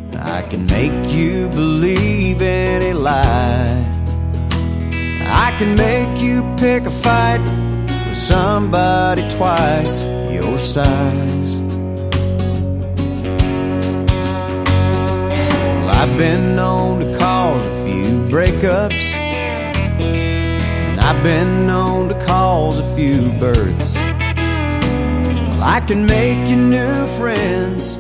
I can make you believe any lie. I can make you pick a fight with somebody twice your size. Well, I've been known to cause a few breakups, and I've been known to cause a few births. Well, I can make you new friends